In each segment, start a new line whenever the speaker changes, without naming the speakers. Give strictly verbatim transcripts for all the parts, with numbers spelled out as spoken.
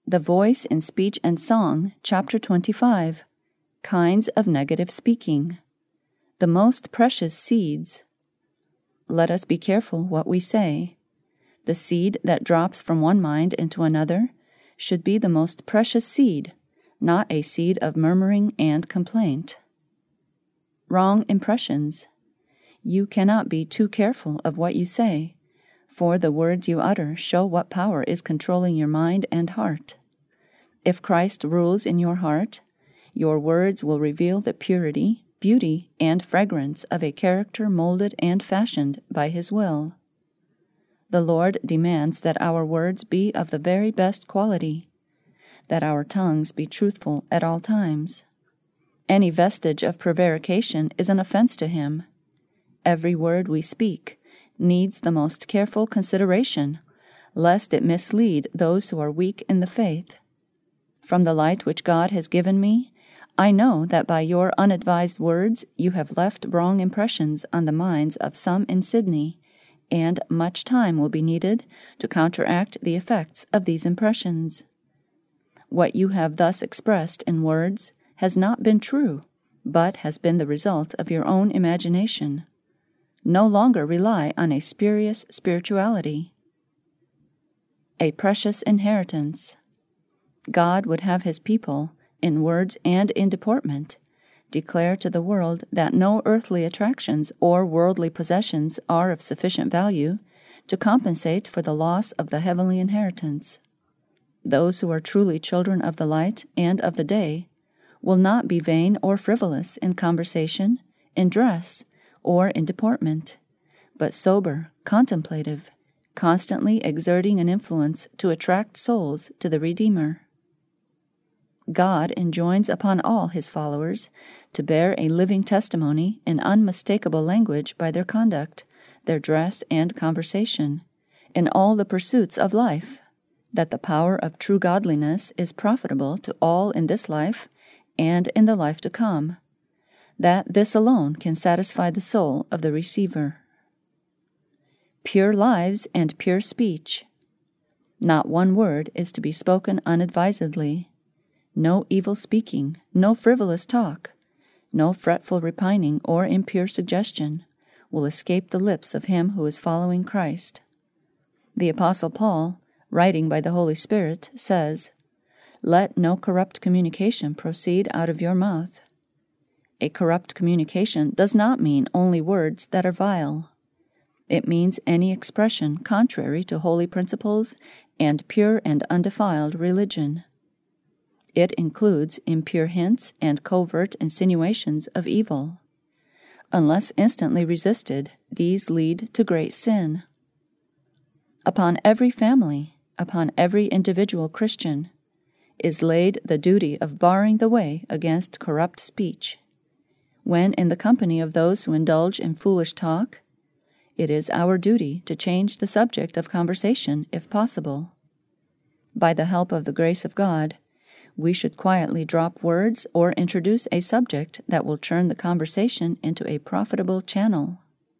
The Voice in Speech and Song, Chapter twenty-five, Kinds of Negative Speaking. The Most Precious Seeds. Let us be careful what we say. The seed that drops from one mind into another should be the most precious seed, not a seed of murmuring and complaint. Wrong impressions. You cannot be too careful of what you say, for the words you utter show what power is controlling your mind and heart. If Christ rules in your heart, your words will reveal the purity, beauty, and fragrance of a character molded and fashioned by His will. The Lord demands that our words be of the very best quality, that our tongues be truthful at all times. Any vestige of prevarication is an offense to Him. Every word we speak needs the most careful consideration, lest it mislead those who are weak in the faith. From the light which God has given me, I know that by your unadvised words you have left wrong impressions on the minds of some in Sydney, and much time will be needed to counteract the effects of these impressions. What you have thus expressed in words has not been true, but has been the result of your own imagination. No longer rely on a spurious spirituality. A precious inheritance. God would have His people, in words and in deportment, declare to the world that no earthly attractions or worldly possessions are of sufficient value to compensate for the loss of the heavenly inheritance. Those who are truly children of the light and of the day will not be vain or frivolous in conversation, in dress, or in deportment, but sober, contemplative, constantly exerting an influence to attract souls to the Redeemer. God enjoins upon all His followers to bear a living testimony in unmistakable language by their conduct, their dress and conversation, in all the pursuits of life, that the power of true godliness is profitable to all in this life and in the life to come, that this alone can satisfy the soul of the receiver. Pure lives and pure speech. Not one word is to be spoken unadvisedly. No evil speaking, no frivolous talk, no fretful repining or impure suggestion will escape the lips of him who is following Christ. The Apostle Paul, writing by the Holy Spirit, says, "Let no corrupt communication proceed out of your mouth." A corrupt communication does not mean only words that are vile. It means any expression contrary to holy principles and pure and undefiled religion. It includes impure hints and covert insinuations of evil. Unless instantly resisted, these lead to great sin. Upon every family, upon every individual Christian, is laid the duty of barring the way against corrupt speech. When in the company of those who indulge in foolish talk, it is our duty to change the subject of conversation if possible. By the help of the grace of God, we should quietly drop words or introduce a subject that will turn the conversation into a profitable channel.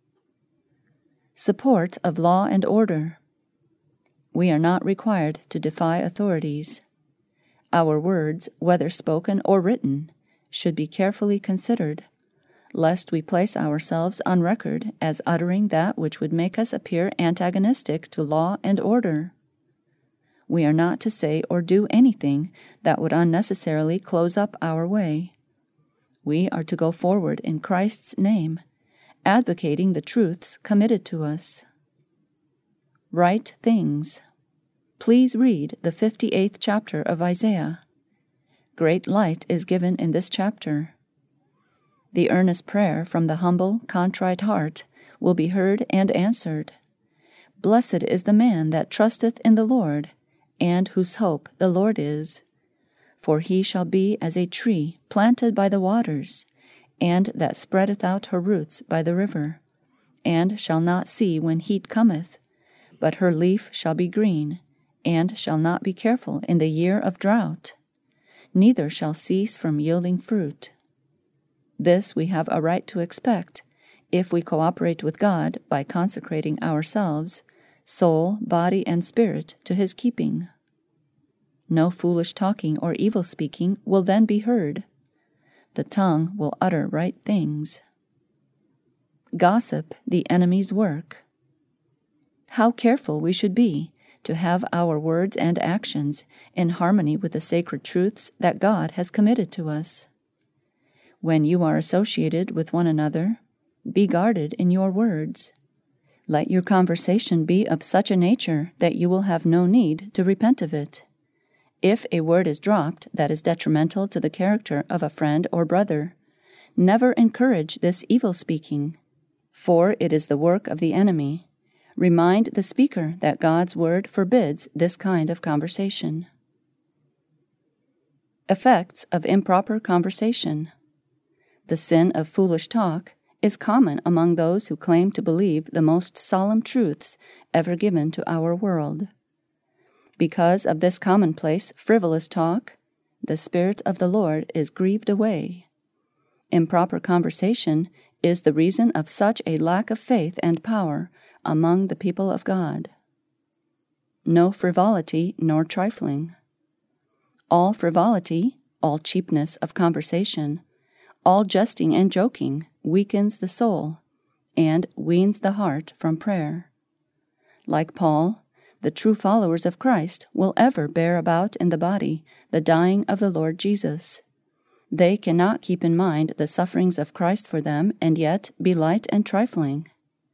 Support of law and order. We are not required to defy authorities. Our words, whether spoken or written, should be carefully considered, lest we place ourselves on record as uttering that which would make us appear antagonistic to law and order. We are not to say or do anything that would unnecessarily close up our way. We are to go forward in Christ's name, advocating the truths committed to us. Right things. Please read the fifty-eighth chapter of Isaiah. Great light is given in this chapter. The earnest prayer from the humble, contrite heart will be heard and answered. Blessed is the man that trusteth in the Lord, and whose hope the Lord is. For he shall be as a tree planted by the waters, and that spreadeth out her roots by the river, and shall not see when heat cometh, but her leaf shall be green, and shall not be careful in the year of drought, neither shall cease from yielding fruit. This we have a right to expect if we cooperate with God by consecrating ourselves, soul, body, and spirit, to His keeping. No foolish talking or evil speaking will then be heard. The tongue will utter right things. Gossip, the enemy's work. How careful we should be to have our words and actions in harmony with the sacred truths that God has committed to us. When you are associated with one another, be guarded in your words. Let your conversation be of such a nature that you will have no need to repent of it. If a word is dropped that is detrimental to the character of a friend or brother, never encourage this evil speaking, for it is the work of the enemy. Remind the speaker that God's word forbids this kind of conversation. Effects of improper conversation. The sin of foolish talk is common among those who claim to believe the most solemn truths ever given to our world. Because of this commonplace, frivolous talk, the Spirit of the Lord is grieved away. Improper conversation is the reason of such a lack of faith and power among the people of God. No frivolity nor trifling. All frivolity, all cheapness of conversation, all jesting and joking weakens the soul and weans the heart from prayer. Like Paul, the true followers of Christ will ever bear about in the body the dying of the Lord Jesus. They cannot keep in mind the sufferings of Christ for them and yet be light and trifling.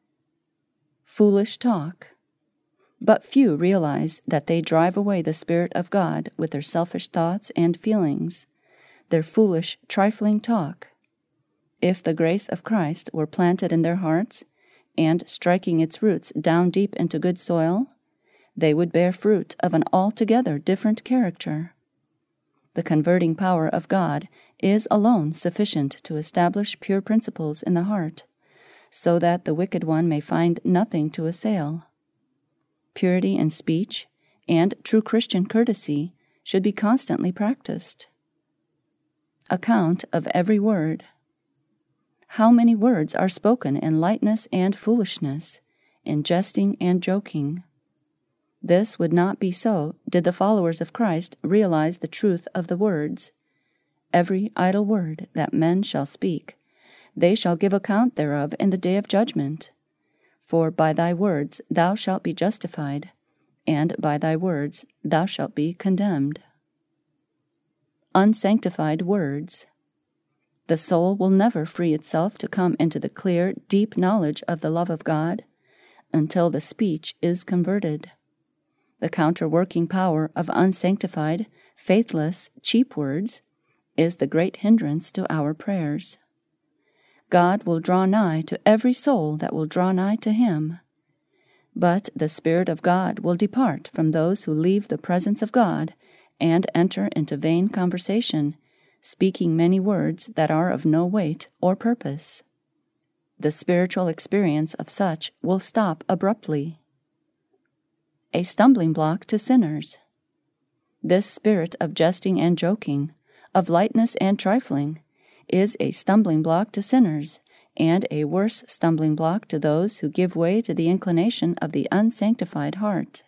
Foolish talk. But few realize that they drive away the Spirit of God with their selfish thoughts and feelings, their foolish, trifling talk. If the grace of Christ were planted in their hearts, and striking its roots down deep into good soil, they would bear fruit of an altogether different character. The converting power of God is alone sufficient to establish pure principles in the heart, so that the wicked one may find nothing to assail. Purity in speech and true Christian courtesy should be constantly practiced. Account of every word. How many words are spoken in lightness and foolishness, in jesting and joking? This would not be so did the followers of Christ realize the truth of the words. Every idle word that men shall speak, they shall give account thereof in the day of judgment. For by thy words thou shalt be justified, and by thy words thou shalt be condemned. Unsanctified words. The soul will never free itself to come into the clear, deep knowledge of the love of God until the speech is converted. The counterworking power of unsanctified, faithless, cheap words is the great hindrance to our prayers. God will draw nigh to every soul that will draw nigh to Him. But the Spirit of God will depart from those who leave the presence of God and enter into vain conversation, speaking many words that are of no weight or purpose. The spiritual experience of such will stop abruptly. A stumbling block to sinners. This spirit of jesting and joking, of lightness and trifling, is a stumbling block to sinners, and a worse stumbling block to those who give way to the inclination of the unsanctified heart.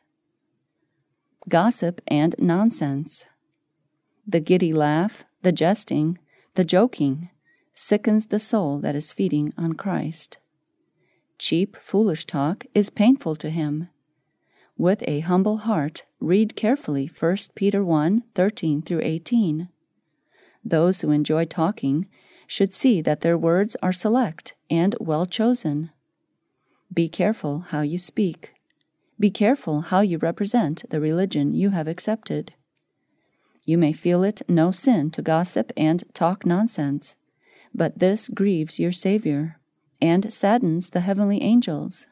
Gossip and nonsense. The giddy laugh, the jesting, the joking, sickens the soul that is feeding on Christ. Cheap, foolish talk is painful to Him. With a humble heart, read carefully First Peter one, thirteen through eighteen. Those who enjoy talking should see that their words are select and well chosen. Be careful how you speak. Be careful how you represent the religion you have accepted. You may feel it no sin to gossip and talk nonsense, but this grieves your Savior and saddens the heavenly angels.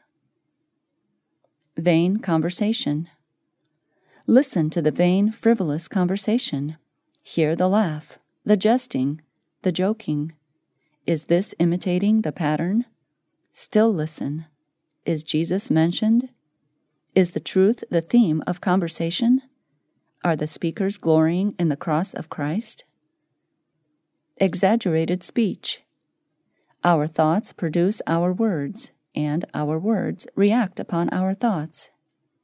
Vain conversation. Listen to the vain, frivolous conversation. Hear the laugh, the jesting, the joking. Is this imitating the pattern? Still listen. Is Jesus mentioned? Is the truth the theme of conversation? Are the speakers glorying in the cross of Christ? Exaggerated speech. Our thoughts produce our words, and our words react upon our thoughts.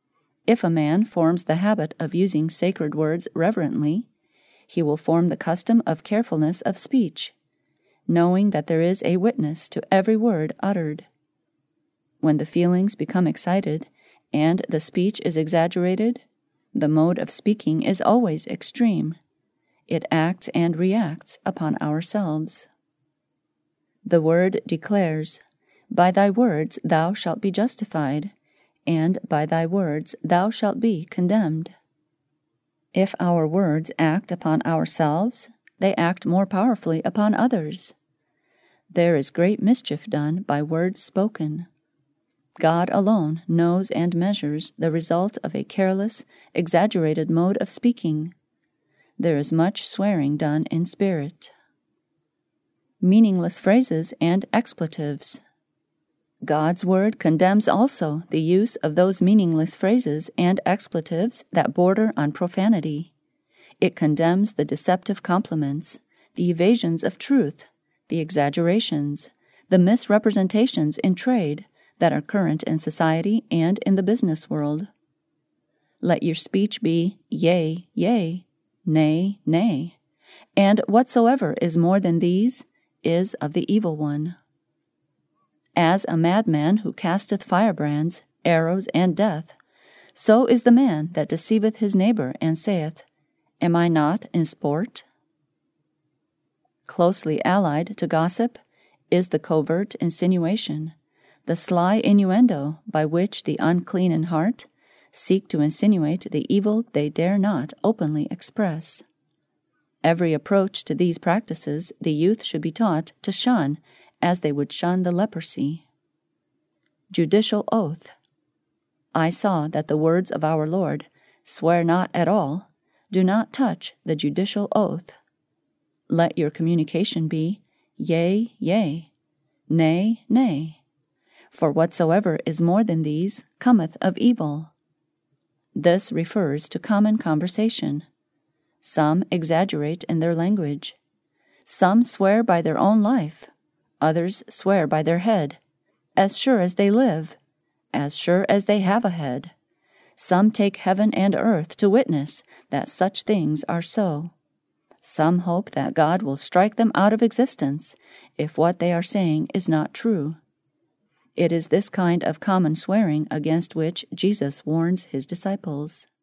If a man forms the habit of using sacred words reverently, he will form the custom of carefulness of speech, knowing that there is a witness to every word uttered. When the feelings become excited and the speech is exaggerated, the mode of speaking is always extreme. It acts and reacts upon ourselves. The Word declares, "By thy words thou shalt be justified, and by thy words thou shalt be condemned." If our words act upon ourselves, they act more powerfully upon others. There is great mischief done by words spoken. God alone knows and measures the result of a careless, exaggerated mode of speaking. There is much swearing done in spirit. Meaningless phrases and expletives. God's word condemns also the use of those meaningless phrases and expletives that border on profanity. It condemns the deceptive compliments, the evasions of truth, the exaggerations, the misrepresentations in trade that are current in society and in the business world. Let your speech be yea, yea, nay, nay, and whatsoever is more than these is of the evil one. As a madman who casteth firebrands, arrows, and death, so is the man that deceiveth his neighbor and saith, Am I not in sport? Closely allied to gossip is the covert insinuation, the sly innuendo by which the unclean in heart seek to insinuate the evil they dare not openly express. Every approach to these practices the youth should be taught to shun as they would shun the leprosy. Judicial oath. I saw that the words of our Lord, "Swear not at all," do not touch the judicial oath. Let your communication be, Yea, yea, nay, nay. For whatsoever is more than these cometh of evil. This refers to common conversation. Some exaggerate in their language. Some swear by their own life. Others swear by their head, as sure as they live, as sure as they have a head. Some take heaven and earth to witness that such things are so. Some hope that God will strike them out of existence if what they are saying is not true. It is this kind of common swearing against which Jesus warns his disciples.